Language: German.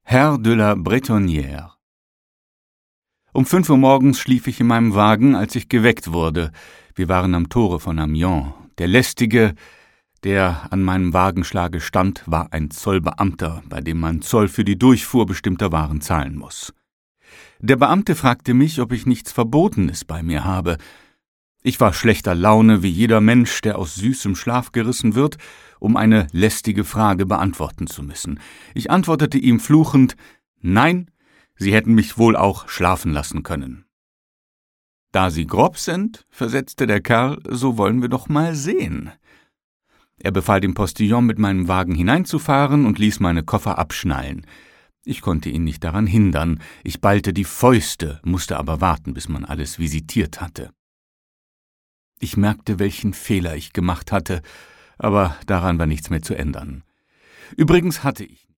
Herr de la Bretonnière. Um 5 Uhr morgens schlief ich in meinem Wagen, als ich geweckt wurde. Wir waren am Tore von Amiens. Der Lästige, der an meinem Wagenschlage stand, war ein Zollbeamter, bei dem man Zoll für die Durchfuhr bestimmter Waren zahlen muss. Der Beamte fragte mich, ob ich nichts Verbotenes bei mir habe. Ich war schlechter Laune wie jeder Mensch, der aus süßem Schlaf gerissen wird, um eine lästige Frage beantworten zu müssen. Ich antwortete ihm fluchend: »Nein, Sie hätten mich wohl auch schlafen lassen können.« »Da Sie grob sind«, versetzte der Kerl, »so wollen wir doch mal sehen.« Er befahl dem Postillon, mit meinem Wagen hineinzufahren und ließ meine Koffer abschnallen. Ich konnte ihn nicht daran hindern. Ich ballte die Fäuste, musste aber warten, bis man alles visitiert hatte. Ich merkte, welchen Fehler ich gemacht hatte, aber daran war nichts mehr zu ändern. Übrigens hatte ich